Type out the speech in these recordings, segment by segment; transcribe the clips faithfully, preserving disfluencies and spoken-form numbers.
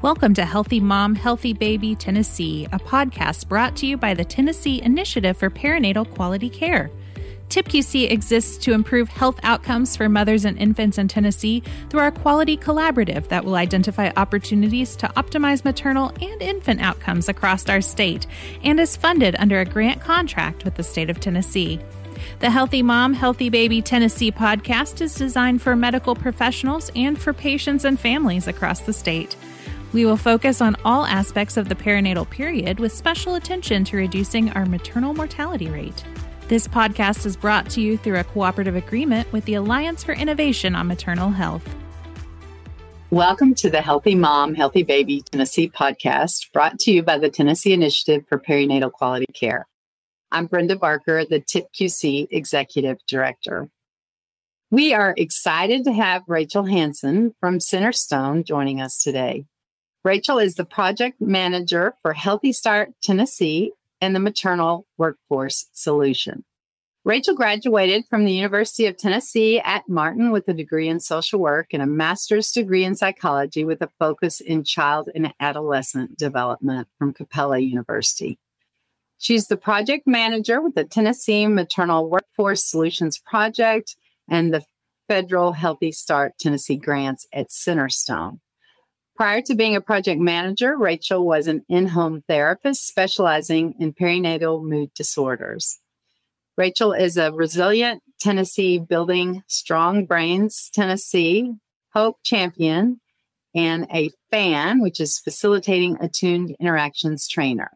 Welcome to Healthy Mom, Healthy Baby Tennessee, a podcast brought to you by the Tennessee Initiative for Perinatal Quality Care. T I P Q C exists to improve health outcomes for mothers and infants in Tennessee through our Quality Collaborative that will identify opportunities to optimize maternal and infant outcomes across our state and is funded under a grant contract with the state of Tennessee. The Healthy Mom, Healthy Baby Tennessee podcast is designed for medical professionals and for patients and families across the state. We will focus on all aspects of the perinatal period with special attention to reducing our maternal mortality rate. This podcast is brought to you through a cooperative agreement with the Alliance for Innovation on Maternal Health. Welcome to the Healthy Mom, Healthy Baby Tennessee podcast, brought to you by the Tennessee Initiative for Perinatal Quality Care. I'm Brenda Barker, the T I P Q C Executive Director. We are excited to have Rachel Hanson from Centerstone joining us today. Rachel is the project manager for Healthy Start Tennessee and the Maternal Workforce Solution. Rachel graduated from the University of Tennessee at Martin with a degree in social work and a master's degree in psychology with a focus in child and adolescent development from Capella University. She's the project manager with the Tennessee Maternal Workforce Solutions Project and the Federal Healthy Start Tennessee grants at Centerstone. Prior to being a project manager, Rachel was an in-home therapist specializing in perinatal mood disorders. Rachel is a Resilient Tennessee Building Strong Brains Tennessee Hope Champion and a FAN, which is Facilitating Attuned Interactions trainer.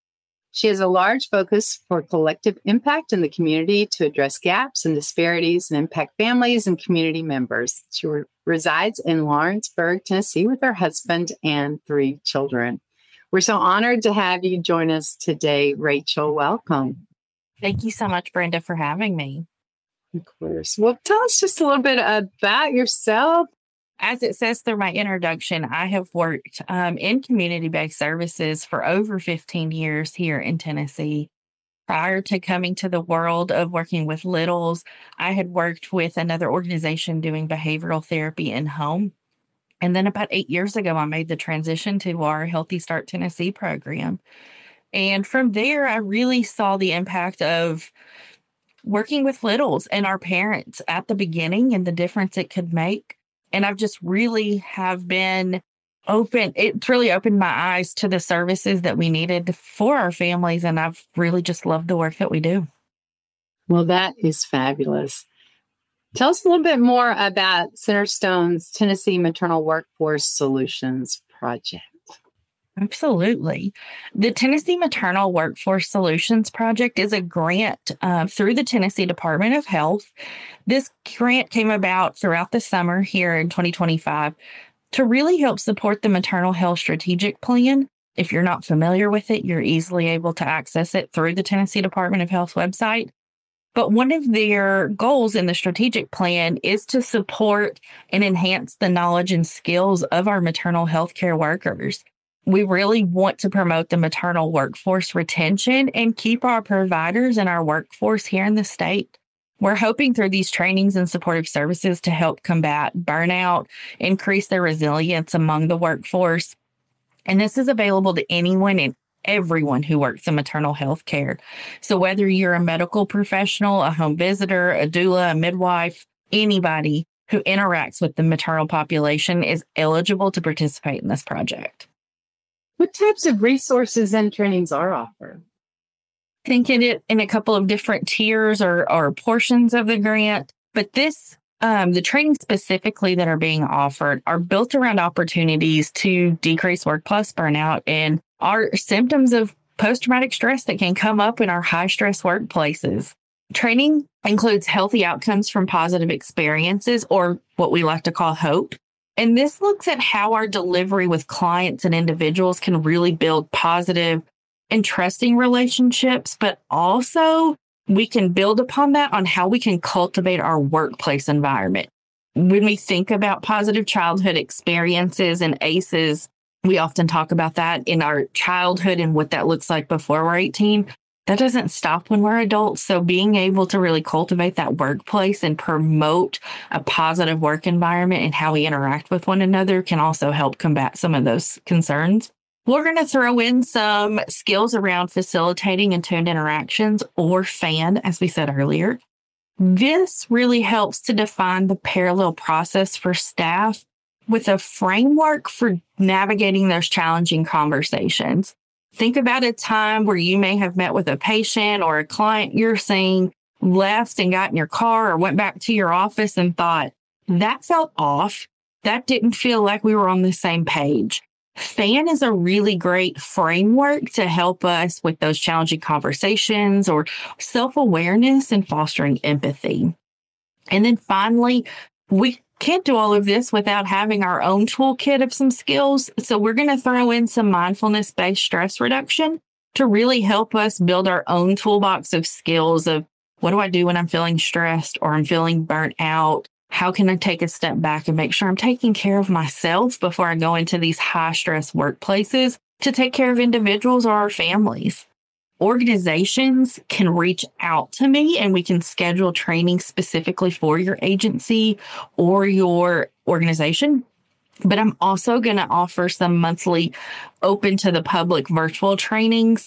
She has a large focus for collective impact in the community to address gaps and disparities and impact families and community members. She re- resides in Lawrenceburg, Tennessee with her husband and three children. We're so honored to have you join us today, Rachel. Welcome. Thank you so much, Brenda, for having me. Of course. Well, tell us just a little bit about yourself. As it says through my introduction, I have worked um, in community-based services for over fifteen years here in Tennessee. Prior to coming to the world of working with littles, I had worked with another organization doing behavioral therapy in home. And then about eight years ago, I made the transition to our Healthy Start Tennessee program. And from there, I really saw the impact of working with littles and our parents at the beginning and the difference it could make. And I've just really have been open. It's really opened my eyes to the services that we needed for our families. And I've really just loved the work that we do. Well, that is fabulous. Tell us a little bit more about Centerstone's Tennessee Maternal Workforce Solutions Project. Absolutely. The Tennessee Maternal Workforce Solutions Project is a grant uh, through the Tennessee Department of Health. This grant came about throughout the summer here in twenty twenty-five to really help support the Maternal Health Strategic Plan. If you're not familiar with it, you're easily able to access it through the Tennessee Department of Health website. But one of their goals in the strategic plan is to support and enhance the knowledge and skills of our maternal health care workers. We really want to promote the maternal workforce retention and keep our providers and our workforce here in the state. We're hoping through these trainings and supportive services to help combat burnout, increase their resilience among the workforce. And this is available to anyone and everyone who works in maternal health care. So whether you're a medical professional, a home visitor, a doula, a midwife, anybody who interacts with the maternal population is eligible to participate in this project. What types of resources and trainings are offered? I think in it in a couple of different tiers or, or portions of the grant, but this, um, the trainings specifically that are being offered are built around opportunities to decrease workplace burnout and our symptoms of post-traumatic stress that can come up in our high-stress workplaces. Training includes healthy outcomes from positive experiences, or what we like to call HOPE. And this looks at how our delivery with clients and individuals can really build positive and trusting relationships, but also we can build upon that on how we can cultivate our workplace environment. When we think about positive childhood experiences and A C Es, we often talk about that in our childhood and what that looks like before we're eighteen. that doesn't stop when we're adults. So being able to really cultivate that workplace and promote a positive work environment and how we interact with one another can also help combat some of those concerns. We're going to throw in some skills around facilitating and tuned interactions, or FAN, as we said earlier. This really helps to define the parallel process for staff with a framework for navigating those challenging conversations. Think about a time where you may have met with a patient or a client you're seeing, left and got in your car or went back to your office and thought, that felt off. That didn't feel like we were on the same page. FAN is a really great framework to help us with those challenging conversations or self-awareness and fostering empathy. And then finally, we can't do all of this without having our own toolkit of some skills. So we're going to throw in some mindfulness-based stress reduction to really help us build our own toolbox of skills of what do I do when I'm feeling stressed or I'm feeling burnt out? How can I take a step back and make sure I'm taking care of myself before I go into these high-stress workplaces to take care of individuals or our families? Organizations can reach out to me and we can schedule training specifically for your agency or your organization. But I'm also going to offer some monthly open to the public virtual trainings.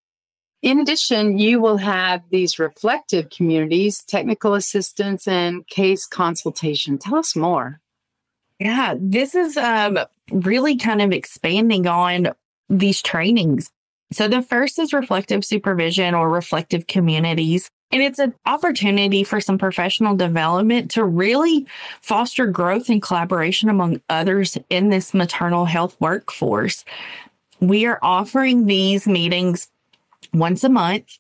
In addition, you will have these reflective communities, technical assistance, and case consultation. Tell us more. Yeah, this is um, really kind of expanding on these trainings. So the first is reflective supervision or reflective communities. And it's an opportunity for some professional development to really foster growth and collaboration among others in this maternal health workforce. We are offering these meetings once a month,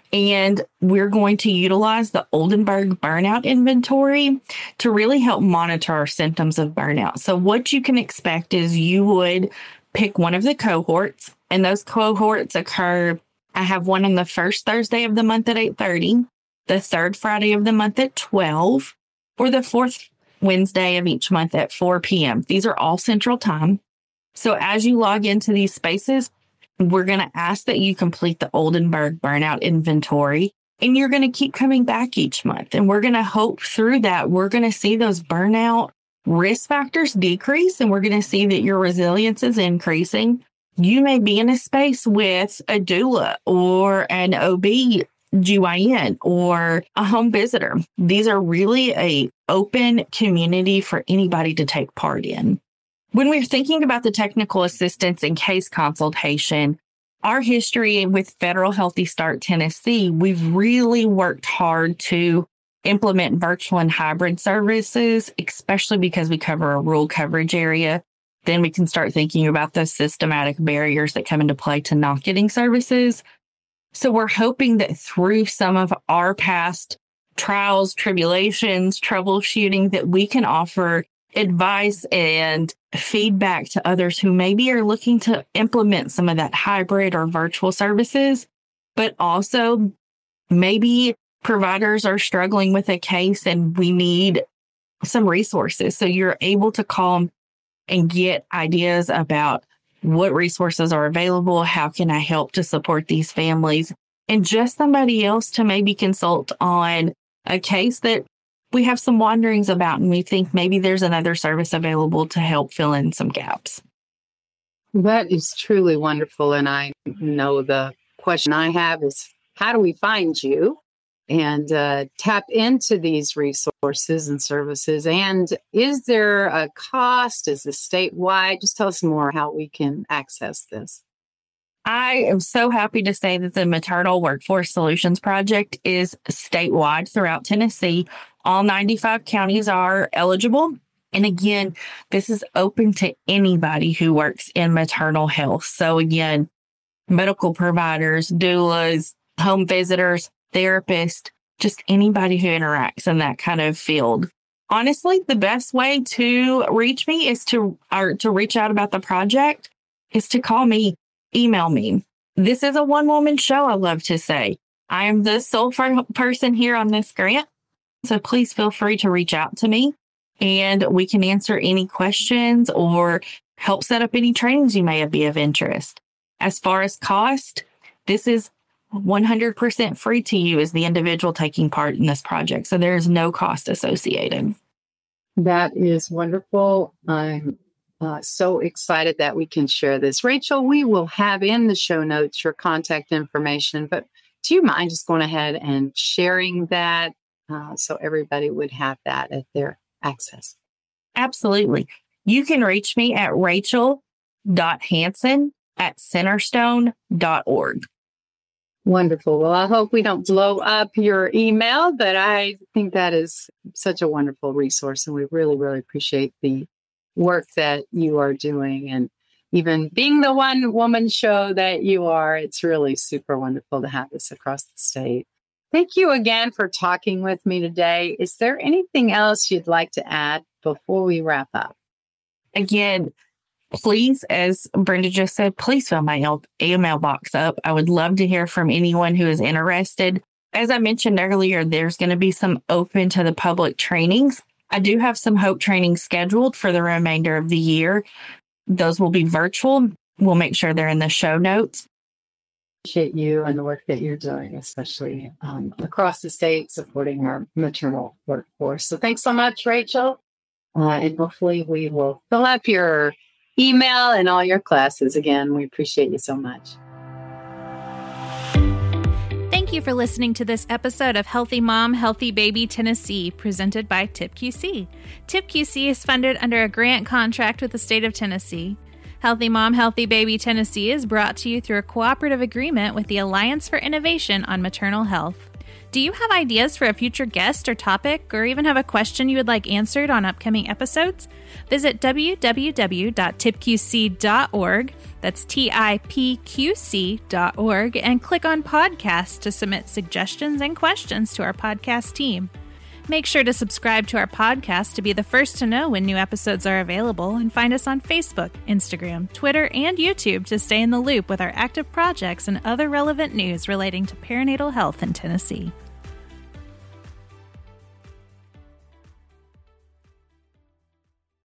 and we're going to utilize the Oldenburg Burnout Inventory to really help monitor our symptoms of burnout. So what you can expect is you would pick one of the cohorts, and those cohorts occur. I have one on the first Thursday of the month at eight thirty, the third Friday of the month at twelve, or the fourth Wednesday of each month at four p.m. These are all Central Time. So as you log into these spaces, we're going to ask that you complete the Oldenburg Burnout Inventory, and you're going to keep coming back each month. And we're going to hope through that, we're going to see those burnout risk factors decrease, and we're going to see that your resilience is increasing. You may be in a space with a doula or an O B G Y N or a home visitor. These are really a open community for anybody to take part in. When we're thinking about the technical assistance and case consultation, our history with Federal Healthy Start Tennessee, we've really worked hard to implement virtual and hybrid services, especially because we cover a rural coverage area. Then we can start thinking about those systematic barriers that come into play to not getting services. So we're hoping that through some of our past trials, tribulations, troubleshooting, that we can offer advice and feedback to others who maybe are looking to implement some of that hybrid or virtual services, but also maybe providers are struggling with a case and we need some resources. So you're able to call and get ideas about what resources are available, how can I help to support these families, and just somebody else to maybe consult on a case that we have some wanderings about and we think maybe there's another service available to help fill in some gaps. That is truly wonderful. And I know the question I have is, how do we find you and uh, tap into these resources and services? And is there a cost? Is this statewide? Just tell us more how we can access this. I am so happy to say that the Maternal Workforce Solutions Project is statewide throughout Tennessee. All ninety-five counties are eligible. And again, this is open to anybody who works in maternal health. So again, medical providers, doulas, home visitors, therapists, just anybody who interacts in that kind of field. Honestly, the best way to reach me is to, or to reach out about the project is to call me. Email me. This is a one-woman show, I love to say. I am the sole person here on this grant, so please feel free to reach out to me, and we can answer any questions or help set up any trainings you may be of interest. As far as cost, this is one hundred percent free to you as the individual taking part in this project. So there is no cost associated. That is wonderful. I'm uh, so excited that we can share this. Rachel, we will have in the show notes your contact information, but do you mind just going ahead and sharing that uh, so everybody would have that at their access? Absolutely. You can reach me at rachel dot hanson at centerstone dot org. Wonderful. Well, I hope we don't blow up your email, but I think that is such a wonderful resource. And we really, really appreciate the work that you are doing. And even being the one woman show that you are, it's really super wonderful to have this across the state. Thank you again for talking with me today. Is there anything else you'd like to add before we wrap up? Again, please, as Brenda just said, please fill my email box up. I would love to hear from anyone who is interested. As I mentioned earlier, there's going to be some open to the public trainings. I do have some HOPE trainings scheduled for the remainder of the year. Those will be virtual. We'll make sure they're in the show notes. Appreciate you and the work that you're doing, especially um, across the state, supporting our maternal workforce. So thanks so much, Rachel. Uh, and hopefully we will fill up your email and all your classes. Again, we appreciate you so much. Thank you for listening to this episode of Healthy Mom, Healthy Baby Tennessee, presented by T I P Q C. T I P Q C is funded under a grant contract with the state of Tennessee. Healthy Mom, Healthy Baby Tennessee is brought to you through a cooperative agreement with the Alliance for Innovation on Maternal Health. Do you have ideas for a future guest or topic, or even have a question you would like answered on upcoming episodes? Visit w w w dot tip q c dot org, that's T I P Q C dot org, and click on Podcasts to submit suggestions and questions to our podcast team. Make sure to subscribe to our podcast to be the first to know when new episodes are available, and find us on Facebook, Instagram, Twitter, and YouTube to stay in the loop with our active projects and other relevant news relating to perinatal health in Tennessee.